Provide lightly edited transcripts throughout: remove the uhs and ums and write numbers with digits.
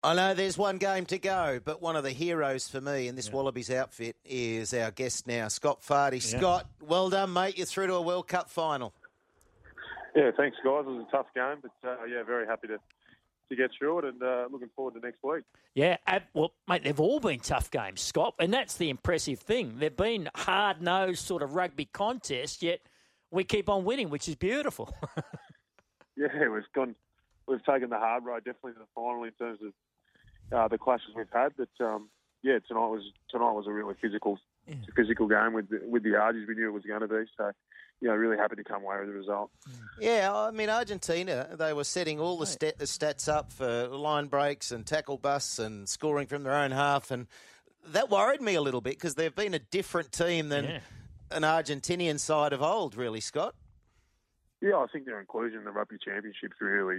I know there's one game to go, but one of the heroes for me in this Wallabies outfit is our guest now, Scott Fardy. Yeah. Scott, well done, mate. You're through to a World Cup final. Yeah, thanks, guys. It was a tough game, but very happy to get through it and looking forward to next week. Yeah, well, mate, they've all been tough games, Scott, and that's the impressive thing. They've been hard-nosed sort of rugby contests, yet we keep on winning, which is beautiful. Yeah, we've taken the hard road definitely to the final in terms of the clashes we've had. But tonight was a really physical game with the Argies. We knew it was going to be. So, really happy to come away with the result. Yeah, I mean, Argentina, they were setting all the stats up for line breaks and tackle busts and scoring from their own half, and that worried me a little bit because they've been a different team than an Argentinian side of old, really, Scott. Yeah, I think their inclusion in the Rugby Championships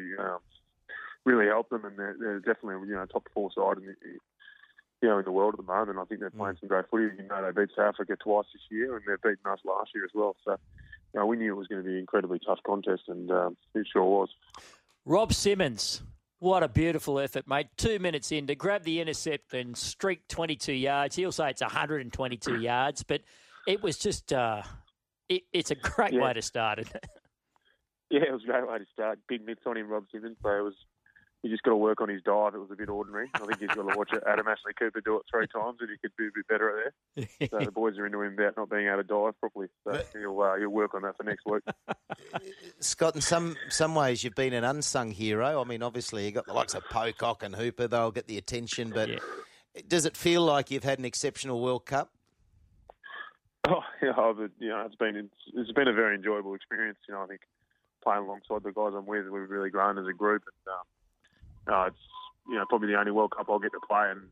really helped them, and they're definitely top 4 side in the world at the moment. I think they're playing some great footy. They beat South Africa twice this year, and they've beaten us last year as well. So, we knew it was going to be an incredibly tough contest, and it sure was. Rob Simmons, what a beautiful effort, mate. 2 minutes in to grab the intercept and streak 22 yards. He'll say it's 122 yards, but it was just it's a great way to start it. Yeah, it was a great way to start. Big mitts on him, Rob Simmons. So he just got to work on his dive. It was a bit ordinary. I think he's got to watch Adam Ashley Cooper do it 3 times, and he could be a bit better at there. So the boys are into him about not being able to dive properly. So he'll work on that for next week. Scott, in some ways, you've been an unsung hero. I mean, obviously, you got the likes of Pocock and Hooper. They'll get the attention, but does it feel like you've had an exceptional World Cup? Oh, it's been a very enjoyable experience. I think playing alongside the guys I'm with, we've really grown as a group, and it's probably the only World Cup I'll get to play, and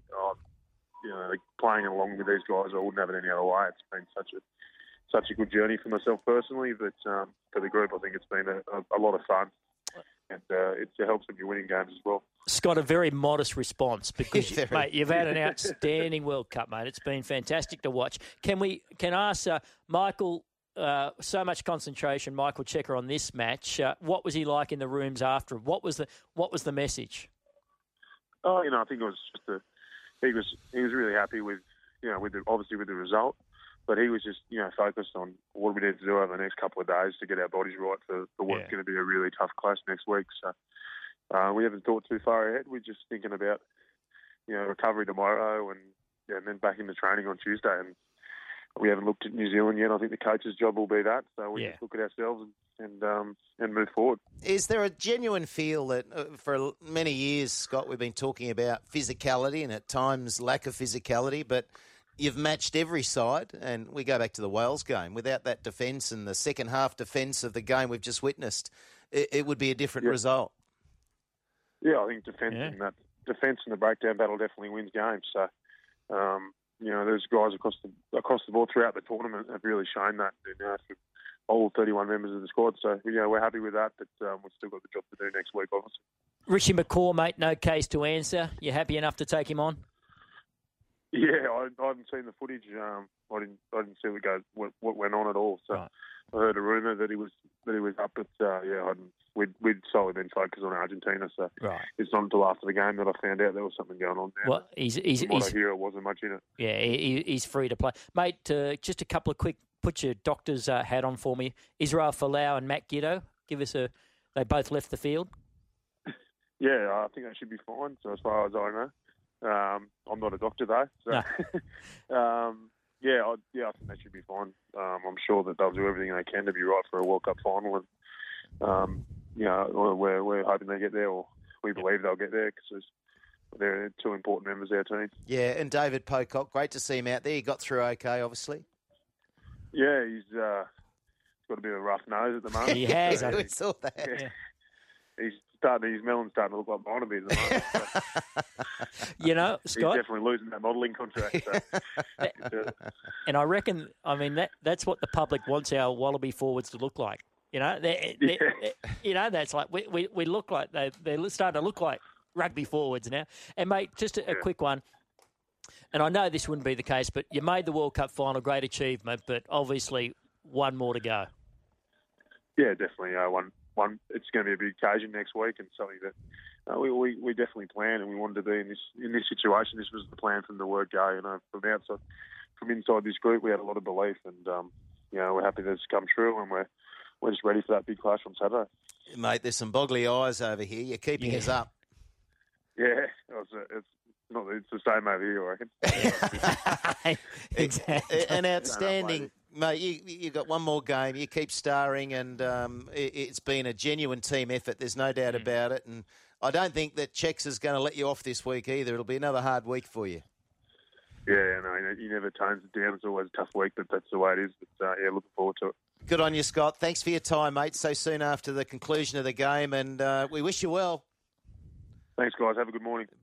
playing along with these guys, I wouldn't have it any other way. It's been such a good journey for myself personally, but for the group, I think it's been a lot of fun, and it helps when you're winning games as well. Scott, a very modest response because mate, you've had an outstanding World Cup, mate. It's been fantastic to watch. Can I ask Michael? So much concentration, Michael Cheika, on this match. What was he like in the rooms after? What was the message? Oh, I think it was just he was really happy with with the result, but he was just focused on what we need to do over the next couple of days to get our bodies right for what's going to be a really tough clash next week. So we haven't thought too far ahead. We're just thinking about recovery tomorrow and then back into training on Tuesday. And we haven't looked at New Zealand yet. I think the coach's job will be that. So we just look at ourselves and move forward. Is there a genuine feel that for many years, Scott, we've been talking about physicality and at times lack of physicality, but you've matched every side, and we go back to the Wales game. Without that defence and the second half defence of the game we've just witnessed, it would be a different result. Yeah, I think defence and the breakdown battle definitely wins games. So, there's guys across the board throughout the tournament have really shown that. For all 31 members of the squad. So, we're happy with that, but we've still got the job to do next week, obviously. Richie McCaw, mate, no case to answer. You happy enough to take him on? Yeah, I haven't seen the footage. I didn't see what went on at all. So I heard a rumour that he was up, but we'd solely been focused on Argentina. So it's not until after the game that I found out there was something going on there. Well, I hear, it wasn't much in it. Yeah, he's free to play, mate. Just a couple of quick. Put your doctor's hat on for me. Israel Folau and Matt Giddo. They both left the field. Yeah, I think they should be fine. So as far as I know. I'm not a doctor though, so no. I think they should be fine. I'm sure that they'll do everything they can to be right for a World Cup final, and we're hoping they get there, or we believe they'll get there because they're 2 important members of our team. Yeah, and David Pocock, great to see him out there. He got through okay, obviously. Yeah, he's got a bit of a rough nose at the moment. He has. We saw that. Yeah. His melon's starting to look like Barnaby at the moment. Scott, he's definitely losing that modelling contract. So. And I reckon, that's what the public wants our Wallaby forwards to look like. That's like we look like they're starting to look like rugby forwards now. And mate, just a quick one. And I know this wouldn't be the case, but you made the World Cup final, great achievement, but obviously one more to go. Yeah, definitely. One. It's going to be a big occasion next week, and something that we definitely planned, and we wanted to be in this situation. This was the plan from the word go. From inside this group, we had a lot of belief, and we're happy that it's come true, and we're just ready for that big clash on Saturday. Mate, there's some boggly eyes over here. You're keeping us up. Yeah, it's the same over here, I reckon. Exactly. An outstanding, mate. You got one more game. You keep starring, and it's been a genuine team effort. There's no doubt about it. And I don't think that Chex is going to let you off this week either. It'll be another hard week for you. Yeah, you never tones it down. It's always a tough week, but that's the way it is. But looking forward to it. Good on you, Scott. Thanks for your time, mate. So soon after the conclusion of the game, and we wish you well. Thanks, guys. Have a good morning.